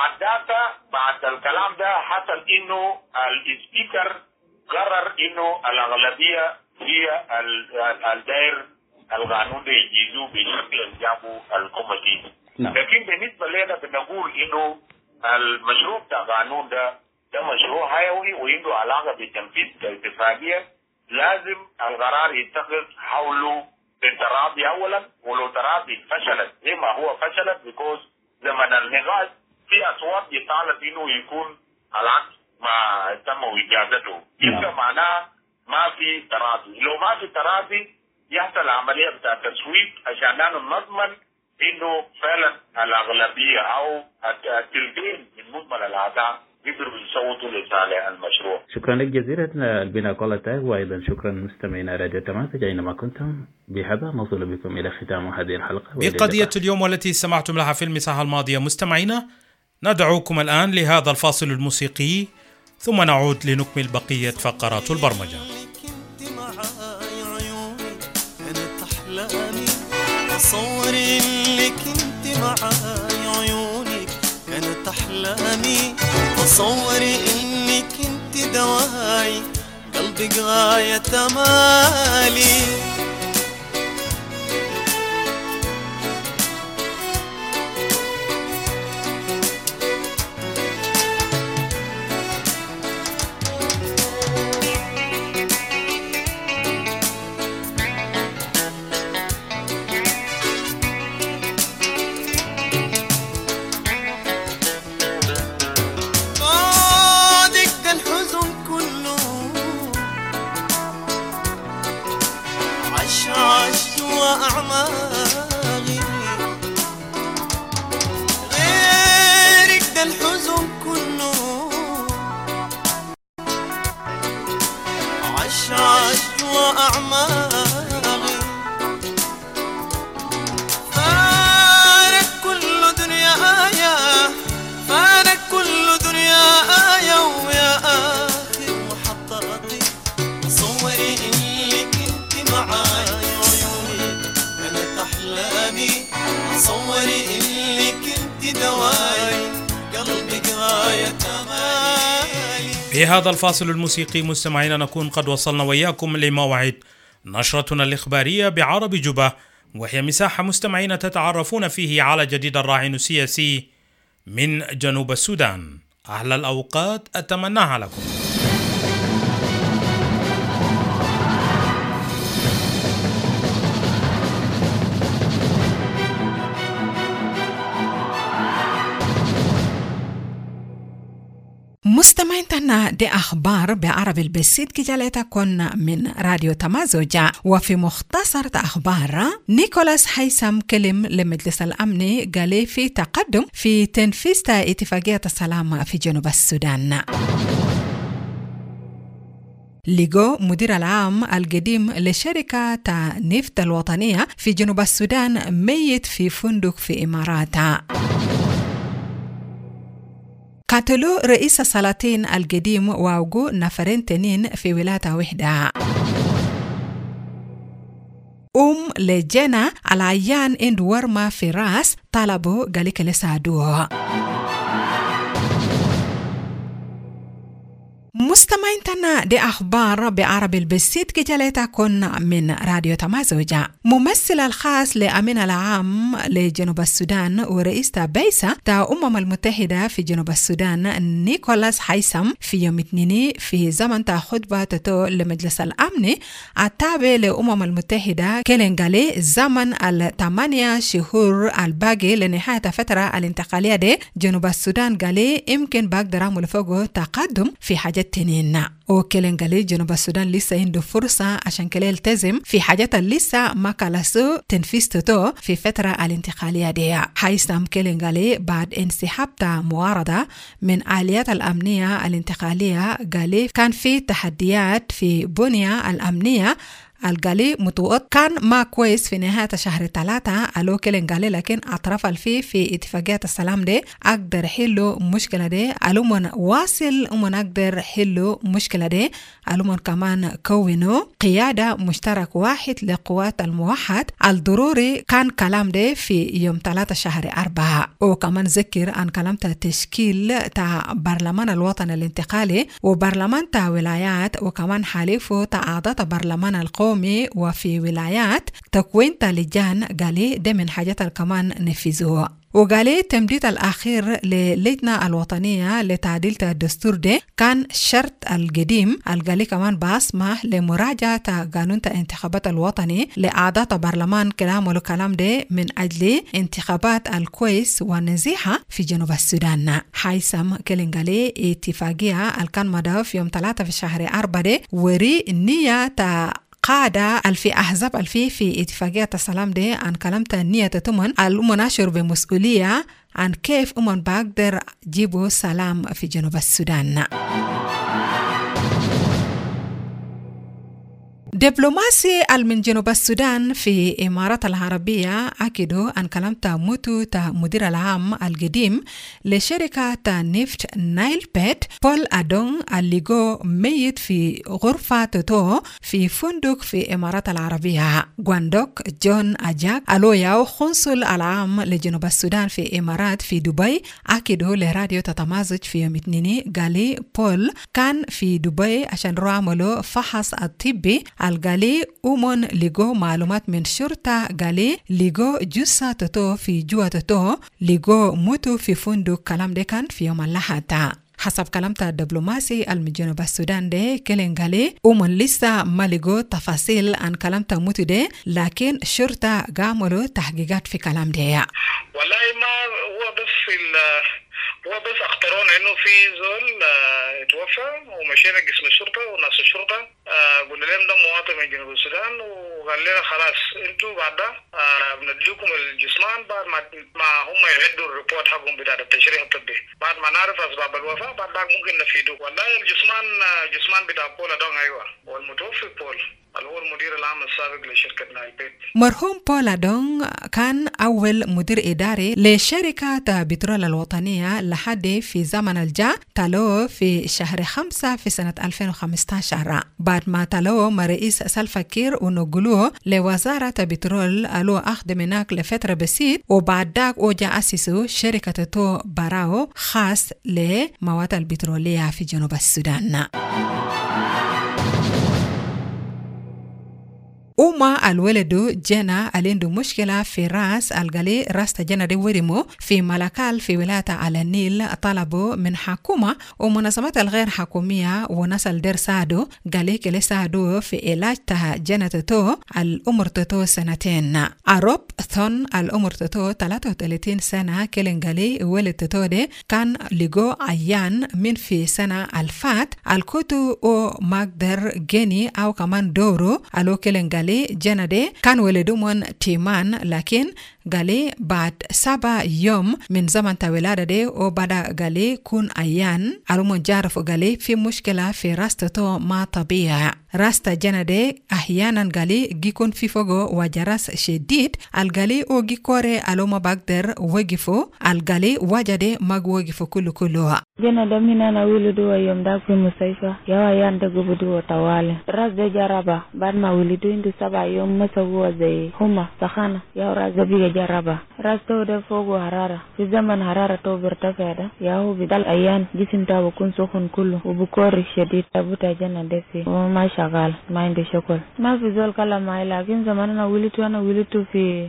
بعد الكلام ده حصل انه السبيكر قرر انه الاغلبية هي الدائر القانون ده يجيزوه بشكل جابوا الكوميتي. لكن بالنسبة لنا بنقول انه المشروع بتاع القانون ده مشروع حيوي وعنده علاقة بالتنفيذ الاتفاقية، لازم القرار يتخذ حوله بالتراضي اولا، ولو تراضي فشلت زي ما هو فشلت بيكوز زمن النقاش في اصوات يطالب انه يكون العكس ما تم اجازته، يبقى معناه ما في تراضي. لو ما في تراضي يحصل عملية بتاع تسويق عشان نضمن انه فعلا الاغلبية او التلتين من مجمل الاعضاء يقدروا يصوتوا لصالح المشروع. شكرا لك جزيلا البناء قولته، وايضا شكرا مستمعينا راديو تماسك اينما كنتم. بهذا نصل بكم الى ختام هذه الحلقة بقضية اليوم والتي سمعتم لها في المساحة الماضية. مستمعينا ندعوكم الآن لهذا الفاصل الموسيقي ثم نعود لنكمل بقية فقرات البرمجة. تصوري اللي كنت معاي عيونك كانت أحلامي، تصوري إني كنت دواي قلبي غاية أمالي. عشت وأعماغي غير في هذا الفاصل الموسيقي مستمعينا نكون قد وصلنا وإياكم لموعد نشرتنا الإخبارية بعرب جوبا، وهي مساحة مستمعين تتعرفون فيه على جديد الراعي السياسي من جنوب السودان. أحلى الأوقات أتمناها لكم. مستمعينا دي أخبار بعربي البسيط كجالتكن من راديو تمازوجة. وفي مختصر أخبار، نيكولاس هيثم كلم لمجلس الأمن قال في تقدم في تنفيذ اتفاقية السلام في جنوب السودان. لقوا مدير العام القديم لشركة نفط الوطنية في جنوب السودان ميت في فندق في إمارات. قتلوا رئيس السلاطين القديم ووقوا نفرين تنين في ولاية وحدة. لجنة العيان إند ورما في راس طلبوا قالك لساعدوه. مستمعين دي أخبار بعربي البسيط كجالتكن من راديو تمازوجة. ممثل الخاص لأمين العام لجنوب السودان ورئيس بيسة المتحدة في جنوب السودان نيكولاس هيثم في يوم اثنين في زمن خطبة لمجلس الأمن التابع المتحدة كالنغالي زمن 8 شهور الباقي لنهاية فترة الانتقالية دي جنوب السودان قالي يمكن بقدر أعمل فوقه تقدم في حاجات تنين. وكالنغالي جنوب السودان لسه عنده فرصة عشان كلا يلتزم في حاجات لسه ما كالسو تنفيذ تتو في فترة الانتقالية دي. هيثم كالنغالي بعد انسحاب معارضة من آليات الأمنية الانتقالية قالي كان في تحديات في بنية الأمنية القالي متوقع كان ما كويس في نهاية شهر 3 ألو كالنغالي، لكن أطراف في اتفاقية السلام دي أقدر حلو مشكلة دي ألو من واصل ومن أقدر حلو مشكلة دي ألو من كمان كونوا قيادة مشترك واحد لقوات الموحد الضروري. كان كلام دي في يوم 3 شهر 4. وكمان ذكر عن كلام تشكيل برلمان الوطن الانتقالي وبرلمان ولايات وكمان حليفه أعضاء برلمان القومي وفي ولايات تكوين لجان قالي ده من حاجات كمان نفذوها. وقالي تمديد الأخير للجنة الوطنية لتعديل الدستور ده كان شرط القديم القالي كمان باسمح لمراجعة قانون الانتخابات الوطني لأعضاء برلمان كلام والكلام ده من أجل انتخابات الكويس والنزيحة في جنوب السودان. هيثم كالنغالي اتفاقية الكان مدى في يوم 3 في شهر 4 ده وري نية قادة في أحزاب في اتفاقية السلام دي عن كلام نية تمن المناشر بمسؤولية عن كيف بقدر جيبوا سلام في جنوب السودان. دبلوماسي من جنوب السودان في إمارات العربية أكدوا أن كلام موتو مدير العام القديم لشركة نفط نايل بيت بول أدون اللي ميت في غرفة توتو في فندق في إمارات العربية. غواندوك جون أجاك ألويا قنصل العام لجنوب السودان في إمارات في دبي أكدوا لراديو تتمازج في يوم اثنين قالي بول كان في دبي عشان عملوا فحص الطبي القالي أمون لقوا معلومات من شرطة قالي لقوا جثة توتو في جوا توتو لقوا موتو في فندق. كلام ده كان في يوم الأحد. حسب كلام الدبلوماسي من جنوب السودان ده كالنغالي أمون لسه ما لقوا تفاصيل عن كلام موتو ده، لكن شرطة قاملوا تحقيقات في كلام ده. والله ما هو بس اختارون انه في زول اتوفى ومشينا قسم الشرطه وناس الشرطه قلنا لهم ده مواطن من جنوب السودان وقال لنا خلاص انتوا بعد ده بنديكم الجسمان بعد ما هم يعدوا الريبورت حقهم بتاع التشريح الطبي بعد ما نعرف اسباب الوفاه بعد ده ممكن نفيدوك. والله الجسمان جسمان بتاع بول دون ايوه والمتوفي بول هو المدير العام السابق لشركة نايبيت. مرحوم بولا دونغ كان أول مدير إداري لشركة بترول الوطنية لحد في زمن الجاء تلو في شهر 5 في سنة 2015 بعد ما تلو رئيس سلفا كير ونقلوه لوزارة بترول ألو أخدم هناك لفترة بسيط وبعد ذاك وجا أسسوا شركة تو براو خاص لمواد البترولية في جنوب السودان. وما الولد جنا عنده مشكلة في راس القلي راس جنا دي ورمو في ملكال في ولاية على النيل طلبوا من حكومة ومنظمات الغير حكومية ونسل دير سادو قالي كلي سادو في علاج تها جنة تو الأمر تتو سنتين عرب ثن الأمر تتو 33 سنة كلين قالي ولد تتو دي كان لقو عيان من في سنة الفات الكوتو او مقدر جيني أو كمان دورو ألو كلين قالي جنة دي كان ولدومون تيمان لكن قالي بعد 7 يوم من زمن تولادة دي وبدا قالي كون عيان ألومون جارفو قالي في مشكلة في راستو ما طبيعي راستا جنة دي أحيانا قالي جيكون في فوقو وجراس شديد القالي او جيكوري ألوما بقدر وقفو القالي وجدي ماق وقفو كلها جنة دمينا نولدو يوم داك في مستشفى يا عيان دقبدو طوالي راس دي جربا بعد ما ولدو اندو 7 يوم مسووا زي هما سخانة يا راس دي جربا راس تو ده فوقو حرارة في زمن حرارة تو برتفع ده يا هو بدل أيان جسم تاو بكون سخن كله وبكوري شديد تابوتا جنة دي في وما شغال ما عندي شكل ما في زول كلام معي لكن زمان أنا ولدتو في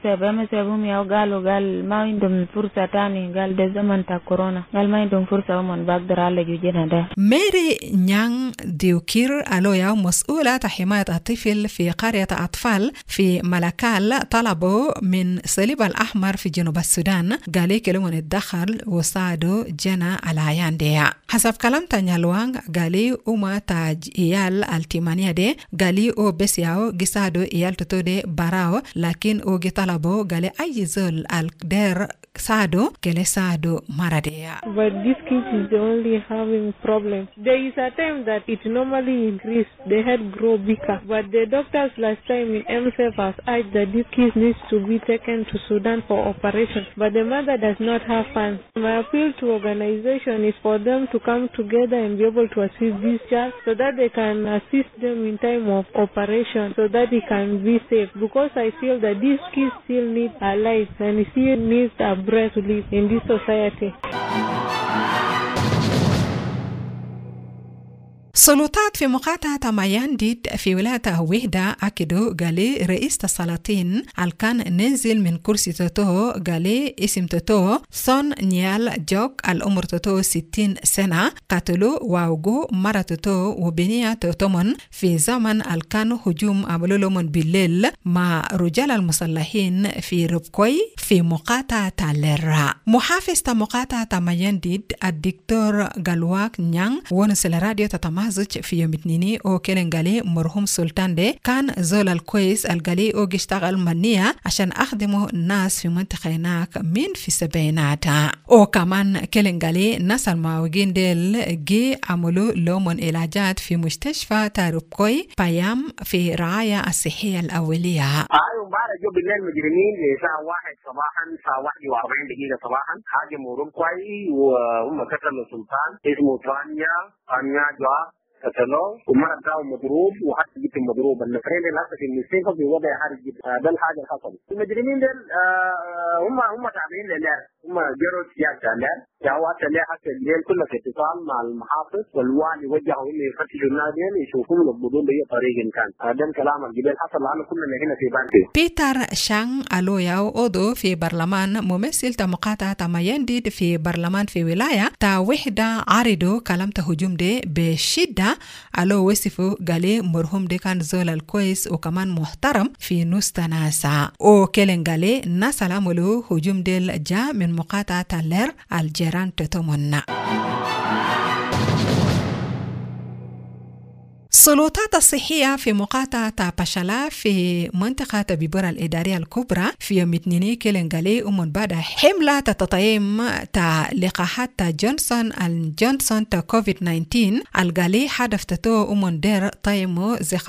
MSF يا قال ما عندهم فرصة تاني قال ده زمن تا كورونا قال ما عندهم فرصة ومن بقدر على جوجنا ده. ميري نيان ديوكير ألويا مسؤولة حماية الطفل في قرية أطفال في ملكال طلبوا من الصليب الأحمر في جنوب السودان قالي كلمون الدخل وصادوا جنا على عيان دي حسب كلام تنيالوان قالي وما تاج إيال التيمانية دي قالي او بس ياو جسادو إيال تتو دي براو لكن او جطلبو قالي أي زول القدر سادو كلي سادو مردية. But this case is only having problem. There is a time that it normally increase, the head grow bigger. But the doctors last time in MSF has urged that this case needs to be taken to Sudan for operation. But the mother does not have funds. My appeal to organization is for them to come together and be able to assist this child so that they can assist them in time of operation so that he can be safe. Because I feel that this kid still needs a life and he still needs a breath to live in this society. سلطات في مقاطعة مايانديد في ولاية وحدة أكدوا قالي رئيس السلاطين كان ننزل من كرسي توتو قالي اسم توتو سون نيال جوك الأمر توتو 60 سنة قتلوا ووقوا مرة توتو وبنية توتومن في زمن كان هجوم عملوا بالليل مع رجال المسلحين في ربكوي في مقاطعة تاليرا. محافظ مقاطعة مايانديد الدكتور غالواك نيان ونسل راديو تتمازج في يوم اثنين او كان قالي مرحوم سلطان دي كان زول الكويس القالي او اشتغل منية عشان اخدموا الناس في منطقة هناك من في السبعينات او كمان كان قالي ناس المعوقين ديل جي عملوا لهم علاجات في مستشفى تاربكوي بايام في رعاية الصحية الأولية. بعد جو بالليل مجرمين لساعة 1 صباحا ساعة 41 دقيقة صباحا هاجموا ربكوي وهم قتلوا سلطان اسمه ثانيا جوا قتلوه ومرة بتاعه مضروب وحتى جبت مضروب النفرين اللي هسه في المستشفى في وضع حرج جدا ده الحاجة اللي حصلت. المجرمين دول هم تابعين للار هم جروا سياسة للار جاوات اللي حتى الليل كله في اتصال مع المحافظ والوالي وجهوا انه يفتشوا النادين يشوفون يقبضون بأي طريق إن كان. ده الكلام الجبال حصل لأنه كلنا هنا في بانتي. بيتر شان ألوياو عضو في برلمان ممثل مقاطعة مايانديد في برلمان في ولاية تا وحدة عارضو كلام تهجوم دي بشدة ألو وصفو قالي مرحوم دي كان زول الكويس وكمان محترم في نص تناسا وكلن قالي ناس العملو هجوم ديل جا من مقاطعة تالير الجيران تتمنى. السلطات الصحية في مقاطعة باشالا في منطقة بيبورا الإدارية الكبرى في يوم اثنين كيلنغالي ومن بعد حملة تطعيم لقاحات جونسون تا كوفيد 19 الغالي هدف تتو ومن دير طيمو زي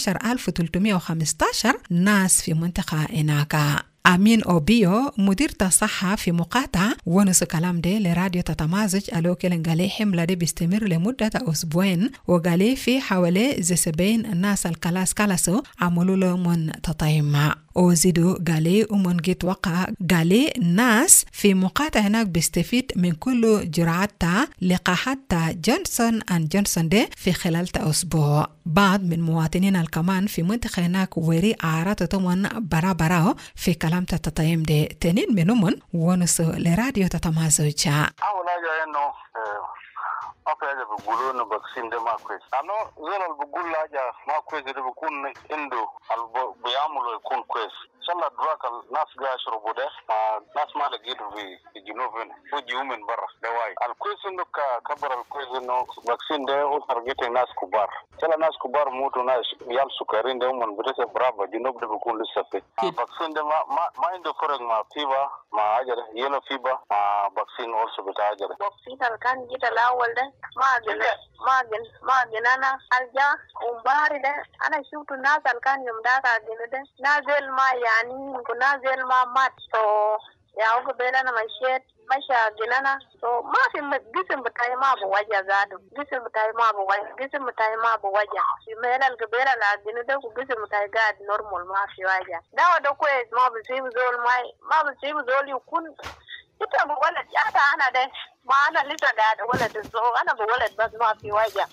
15315 ناس في منطقة إناكا. أمين أوبيو مدير الصحة في مقاطعة ونص كلام ده لراديو تتمازج ألو كيلنغالي حملة دي بيستمر لمدة أسبوعين وقالي في حوالي 70 ناس الكلاس كلاسو عملوا لهم تطعيم وزيدو قالي ومن جيت وقع قالي ناس في مقاطعة هناك بيستفيد من كل جرعات لقاحات جونسون دي في خلال أسبوع. بعض من مواطنين الكمان في منطقة هناك وري أعراض تمن برا في كلام تطعيم دي تنين منهم ونسو لراديو تتمازج. أول حاجة إنه ما في حاجة بيقولوا إنه فاكسين ده ما كويس. أنا زول اللي بقول حاجة ما كويس ده بيكون عنده بيعملوا يكون كويس. إن شاء الله دراك الناس جا يشربوا ده ناس ما لقيته في الجنوب هنا وجيوا من برا دواي. الكويس إنه كبر الكويس إنه فاكسين ده هو ترجيت الناس كبار. إن شاء الله ناس كبار موتوا ناس يال سكرين ده ومن بريسة برابا جنوب ده بيكون لسه في. فاكسين ده ما عنده فرق مع فيبا مع أجره يلو فيبا مع فاكسين أولسو بتاع أجره. فاكسين كان جيت الأول ده ما جنانا الجا ومباري ده أنا شفت الناس كان يوم ده ده نازل ما يعني نازل ما مات so يا هو قبل أنا مشيت مشى جنانا so ما في جسم بتاعي ما بوجه زادو جسم بتاعي ما بوجه في مهلا القبل على جنده وجسم بتاعي قاعد نورمال ما في وجه ده كويس ما بيصيب زول ما بيصيب زول يكون أنت بولد أنا ده ما أنا لسه قاعد ولد الزو أنا بولد بس ما في وجه.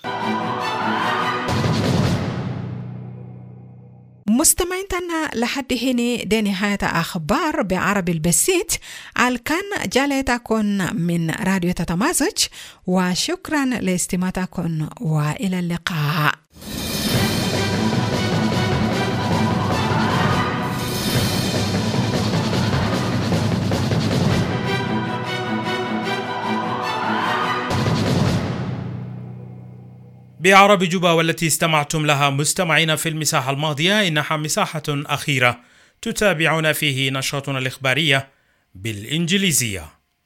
مستمعيننا لحد هنا دي نهاية أخبار بعربي البسيط كان جالتكم من راديو تتمازج وشكرا لاستماعكم وإلى اللقاء. بعرب جوبا والتي استمعتم لها مستمعين في المساحة الماضية إنها مساحة أخيرة تتابعون فيه نشرتنا الإخبارية بالإنجليزية.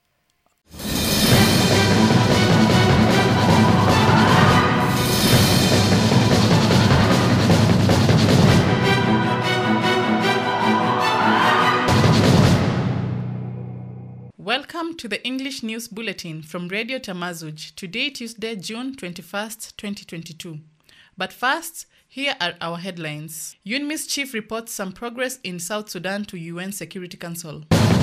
Welcome to the English News Bulletin from Radio Tamazuj, today Tuesday, June 21st, 2022. But first, here are our headlines. UNMISS chief reports some progress in South Sudan to UN Security Council.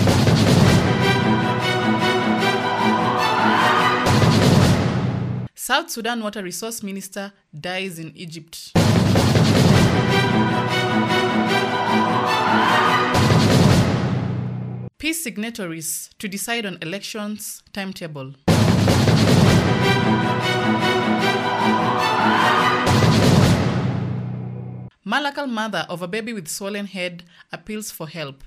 South Sudan Water Resource Minister dies in Egypt. Peace signatories to decide on elections timetable. Malakal mother of a baby with swollen head appeals for help.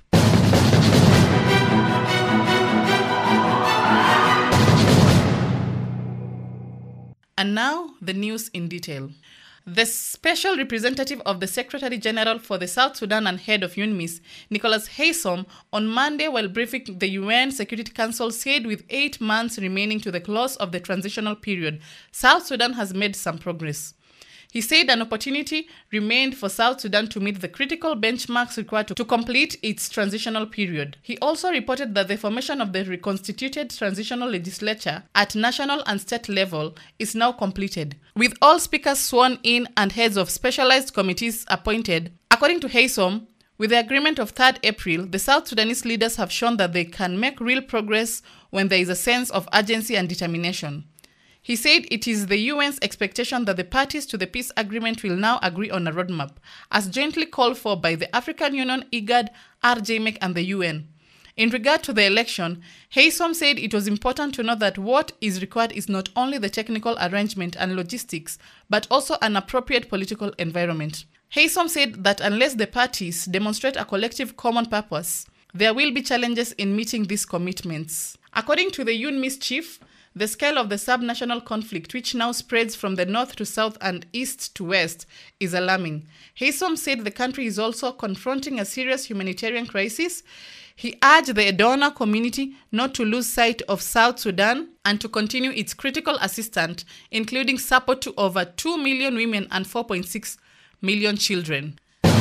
And now, the news in detail. The special representative of the Secretary General for the South Sudan and head of UNMISS, Nicholas Haysom, on Monday while briefing the UN Security Council said with 8 months remaining to the close of the transitional period, South Sudan has made some progress. He said an opportunity remained for South Sudan to meet the critical benchmarks required to complete its transitional period. He also reported that the formation of the reconstituted transitional legislature at national and state level is now completed, with all speakers sworn in and heads of specialized committees appointed. According to Haysom, with the agreement of 3rd April, the South Sudanese leaders have shown that they can make real progress when there is a sense of urgency and determination. He said it is the UN's expectation that the parties to the peace agreement will now agree on a roadmap, as jointly called for by the African Union, IGAD, RJMEC, and the UN. In regard to the election, Haysom said it was important to know that what is required is not only the technical arrangement and logistics, but also an appropriate political environment. Haysom said that unless the parties demonstrate a collective common purpose, there will be challenges in meeting these commitments. According to the UNMISS chief, The scale of the subnational conflict, which now spreads from the north to south and east to west, is alarming. Haysom said the country is also confronting a serious humanitarian crisis. He urged the donor community not to lose sight of South Sudan and to continue its critical assistance, including support to over 2 million women and 4.6 million children.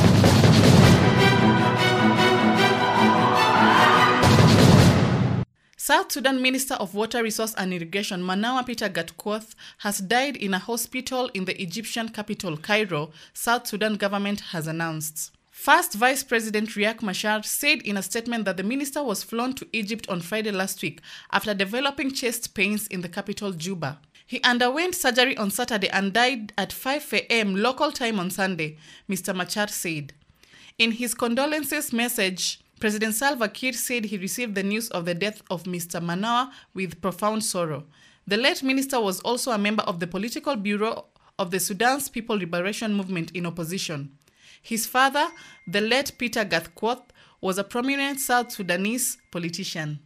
South Sudan Minister of Water Resource and Irrigation Manawa Peter Gatkuoth has died in a hospital in the Egyptian capital, Cairo, South Sudan government has announced. First Vice President Riek Machar said in a statement that the minister was flown to Egypt on Friday last week after developing chest pains in the capital, Juba. He underwent surgery on Saturday and died at 5 a.m. local time on Sunday, Mr. Machar said. In his condolences message, President Salva Kiir said he received the news of the death of Mr. Manawa with profound sorrow. The late minister was also a member of the political bureau of the Sudan's People Liberation Movement in opposition. His father, the late Peter Gatkuoth, was a prominent South Sudanese politician.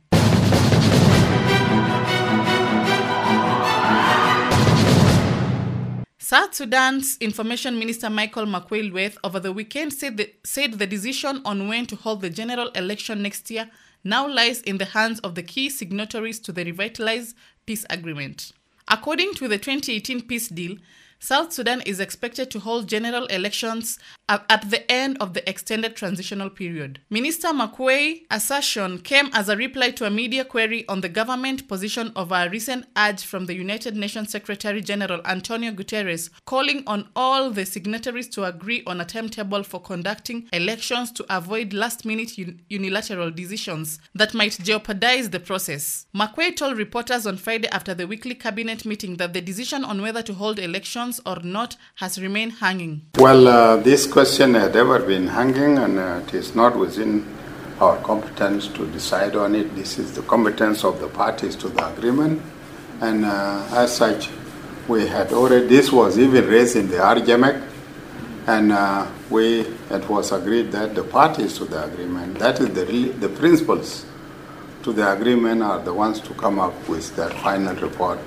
South Sudan's Information Minister Michael Makuei-Lueth over the weekend said the decision on when to hold the general election next year now lies in the hands of the key signatories to the revitalized peace agreement. According to the 2018 peace deal, South Sudan is expected to hold general elections at the end of the extended transitional period. Minister Makuei's assertion came as a reply to a media query on the government position of a recent urge from the United Nations Secretary General Antonio Guterres, calling on all the signatories to agree on a timetable for conducting elections to avoid last-minute unilateral decisions that might jeopardize the process. Makuei told reporters on Friday after the weekly cabinet meeting that the decision on whether to hold elections or not has remained hanging. Well, this question had ever been hanging, and it is not within our competence to decide on it. This is the competence of the parties to the agreement, and as such, this was even raised in the RJMEC, and it was agreed that the parties to the agreement, that is the principles to the agreement, are the ones to come up with that final report.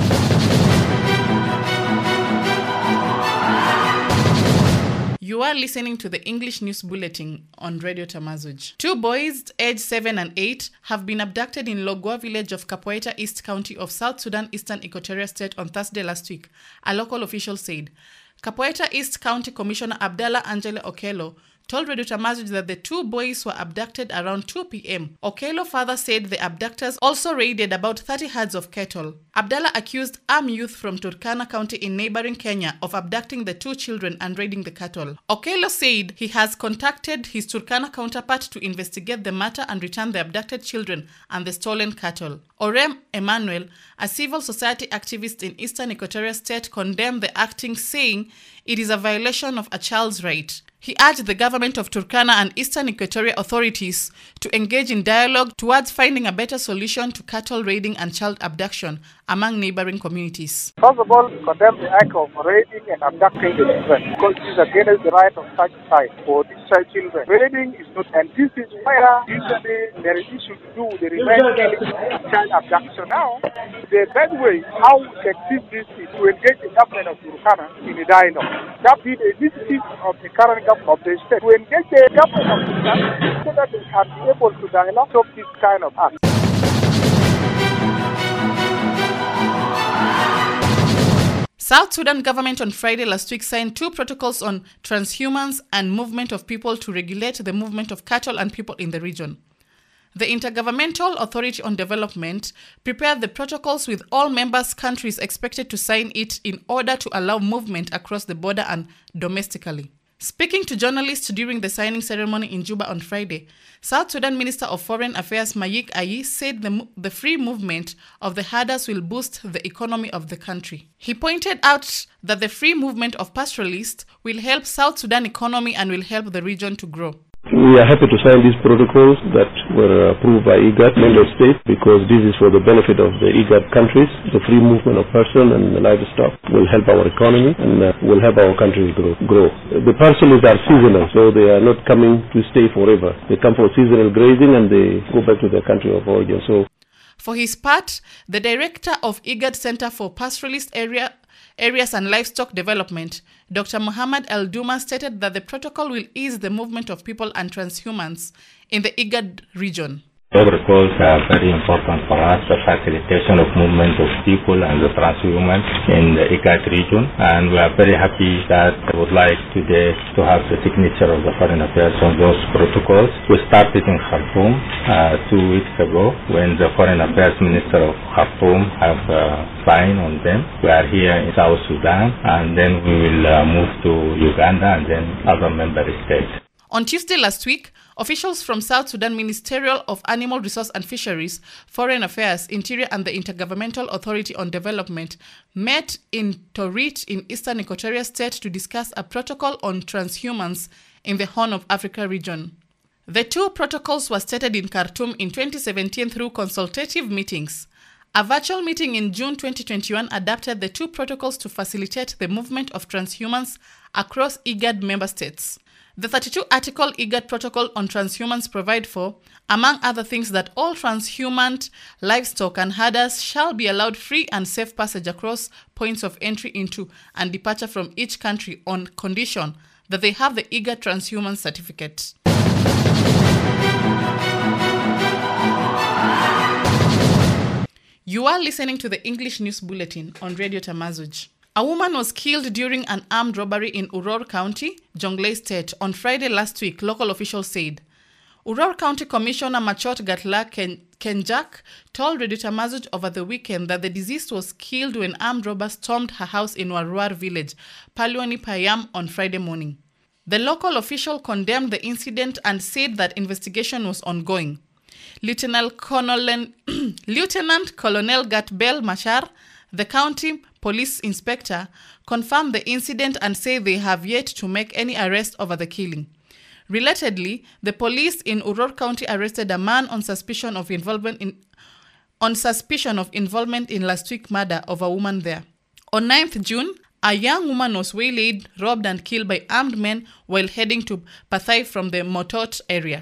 You are listening to the English News Bulletin on Radio Tamazuj. 2 boys, aged 7 and 8, have been abducted in Logwa village of Kapoeta East County of South Sudan Eastern Equatoria State on Thursday last week, a local official said. Kapoeta East County Commissioner Abdallah Angele Okello told Radio Tamazuj that the 2 boys were abducted around 2 p.m. Okello further said the abductors also raided about 30 herds of cattle. Abdallah accused armed youth from Turkana County in neighboring Kenya of abducting the 2 children and raiding the cattle. Okello said he has contacted his Turkana counterpart to investigate the matter and return the abducted children and the stolen cattle. Orem Emmanuel, a civil society activist in Eastern Equatoria State, condemned the acting, saying it is a violation of a child's right. He urged the government of Turkana and Eastern Equatoria authorities to engage in dialogue towards finding a better solution to cattle raiding and child abduction among neighboring communities. First of all, we condemn the act of raiding and abducting the children because it is against the right of such child for these children. Raiding is not, and this is where usually there is issue to do with the revenge child abduction. Now, the best way how we can fix this is to engage the government of Turkana in a dialogue. That be the initiative of the current government of the state to engage the government of Turkana so that they can be able to dialogue of this kind of act. South Sudan government on Friday last week signed 2 protocols on transhumance and movement of people to regulate the movement of cattle and people in the region. The Intergovernmental Authority on Development prepared the protocols with all members countries expected to sign it in order to allow movement across the border and domestically. Speaking to journalists during the signing ceremony in Juba on Friday, South Sudan Minister of Foreign Affairs Mayik Ayi said the free movement of the herders will boost the economy of the country. He pointed out that the free movement of pastoralists will help South Sudan economy and will help the region to grow. We are happy to sign these protocols that were approved by IGAD member states because this is for the benefit of the IGAD countries. The free movement of person and livestock will help our economy and will help our countries grow. The parcels are seasonal, so they are not coming to stay forever. They come for seasonal grazing and they go back to their country of origin. So For his part, the director of IGAD Center for Pastoralist Areas and Livestock Development, Dr. Muhammad El Duma, stated that the protocol will ease the movement of people and transhumans in the IGAD region. Protocols are very important for us, the facilitation of movement of people and the transhumans in the IGAD region, and we are very happy that I would like today to have the signature of the Foreign Affairs on those protocols. We started in Khartoum 2 weeks ago when the Foreign Affairs Minister of Khartoum have signed on them. We are here in South Sudan, and then we will move to Uganda and then other member states. On Tuesday last week, officials from South Sudan Ministerial of Animal Resource and Fisheries, Foreign Affairs, Interior and the Intergovernmental Authority on Development met in Torit in eastern Equatoria State to discuss a protocol on transhumans in the Horn of Africa region. The two protocols were stated in Khartoum in 2017 through consultative meetings. A virtual meeting in June 2021 adapted the two protocols to facilitate the movement of transhumans across IGAD member states. The 32-article IGAD Protocol on Transhumans provide for, among other things, that all transhumant livestock and herders shall be allowed free and safe passage across points of entry into and departure from each country on condition that they have the IGAD Transhuman Certificate. You are listening to the English News Bulletin on Radio Tamazuj. A woman was killed during an armed robbery in Uror County, Jonglei State, on Friday last week, local officials said. Uror County Commissioner Machot Gatla Kenjak told Radio Tamazuj over the weekend that the deceased was killed when armed robbers stormed her house in Warwar village, Paluani Payam, on Friday morning. The local official condemned the incident and said that investigation was ongoing. Lieutenant Colonel Gatbel Machar, the county police inspector, confirmed the incident and said they have yet to make any arrest over the killing. Relatedly, the police in Uror County arrested a man on suspicion of involvement in last week's murder of a woman there. On 9th June, a young woman was waylaid, robbed and killed by armed men while heading to Pathai from the Motot area.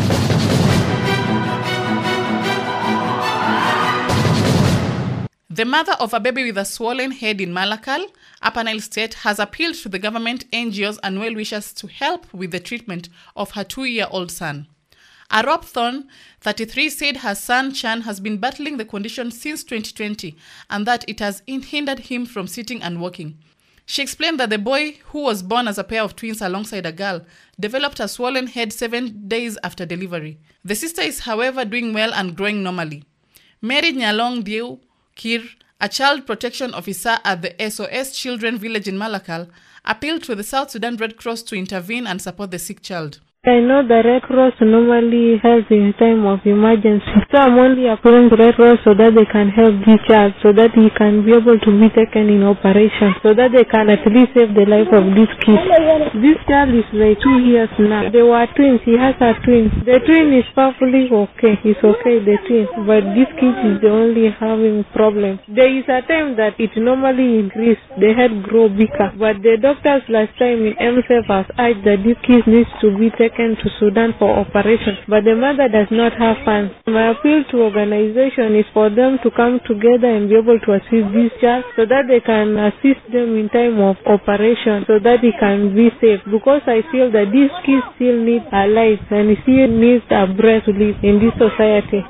The mother of a baby with a swollen head in Malakal, Upper Nile State, has appealed to the government, NGOs and well-wishers to help with the treatment of her 2-year-old son. Arop Thorn, 33, said her son Chan has been battling the condition since 2020 and that it has hindered him from sitting and walking. She explained that the boy, who was born as a pair of twins alongside a girl, developed a swollen head 7 days after delivery. The sister is, however, doing well and growing normally. Mary Nyalong Dieu Kir, a child protection officer at the SOS Children Village in Malakal, appealed to the South Sudan Red Cross to intervene and support the sick child. I know the Red Cross normally helps in time of emergency. So I'm only appealing to Red Cross so that they can help this child, so that he can be able to be taken in operation, so that they can at least save the life of this kid. This child is like 2 years now. They were twins. He has a twin. The twin is perfectly okay. He's okay, the twin. But this kid is the only having problem. There is a time that it normally increased. The head grow bigger. But the doctors last time in MSF has urged that this kid needs to be taken to Sudan for operation, but the mother does not have funds. My appeal to organization is for them to come together and be able to assist this child so that they can assist them in time of operation so that he can be safe, because I feel that this kid still needs a life and he still needs a breath to live in this society.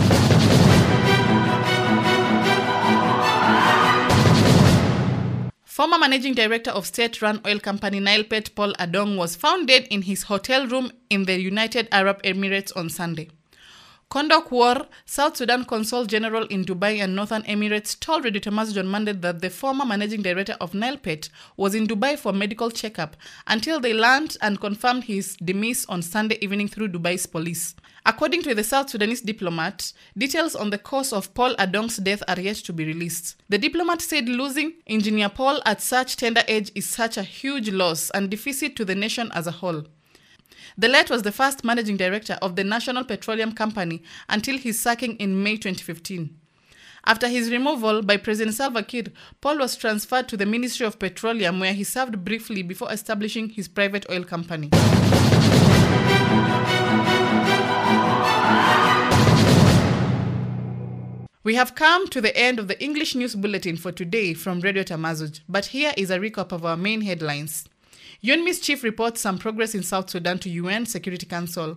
Former managing director of state-run oil company Nilepet, Paul Adong, was found dead in his hotel room in the United Arab Emirates on Sunday. Kondok War, South Sudan Consul General in Dubai and Northern Emirates, told Radio Tamazuj on Monday that the former managing director of Nilepet was in Dubai for medical checkup until they learned and confirmed his demise on Sunday evening through Dubai's police. According to the South Sudanese diplomat, details on the cause of Paul Adong's death are yet to be released. The diplomat said losing Engineer Paul at such tender age is such a huge loss and deficit to the nation as a whole. The late was the first managing director of the National Petroleum Company until his sacking in May 2015. After his removal by President Salva Kiir, Paul was transferred to the Ministry of Petroleum, where he served briefly before establishing his private oil company. We have come to the end of the English News Bulletin for today from Radio Tamazuj, but here is a recap of our main headlines. UNMISS chief reports some progress in South Sudan to UN Security Council.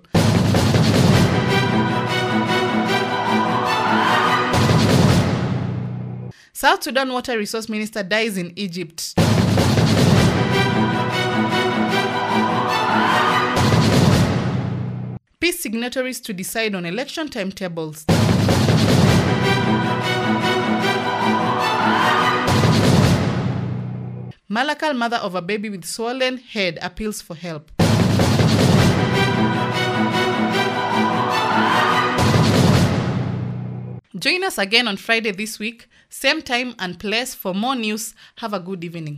South Sudan Water Resource Minister dies in Egypt. Peace signatories to decide on election timetables. Malakal, mother of a baby with swollen head, appeals for help. Join us again on Friday this week, same time and place for more news. Have a good evening.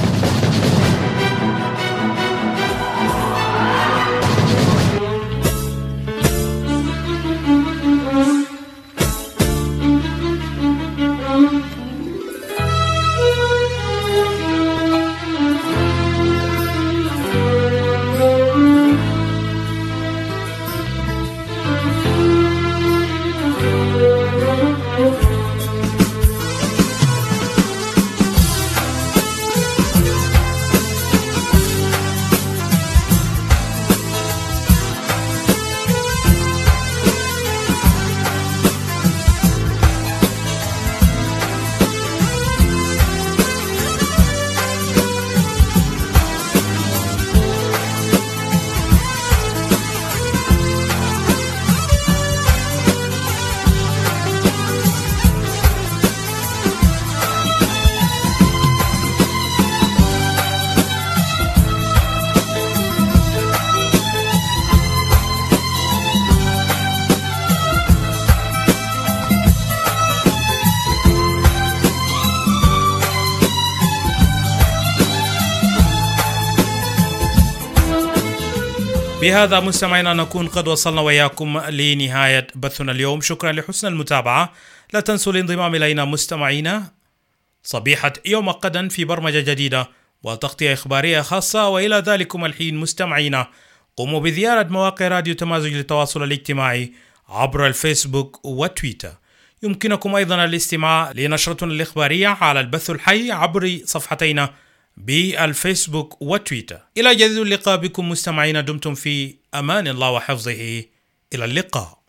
بهذا مستمعينا نكون قد وصلنا وياكم لنهاية بثنا اليوم. شكرا لحسن المتابعة. لا تنسوا الانضمام إلينا مستمعينا صبيحة يوم غدا في برمجة جديدة وتغطية إخبارية خاصة. وإلى ذلكم الحين مستمعينا قوموا بزيارة مواقع راديو تمازج للتواصل الاجتماعي عبر الفيسبوك وتويتر. يمكنكم أيضا الاستماع لنشرتنا الإخبارية على البث الحي عبر صفحتينا بالفيسبوك وتويتر. إلى جديد اللقاء بكم مستمعين. دمتم في أمان الله وحفظه. إلى اللقاء.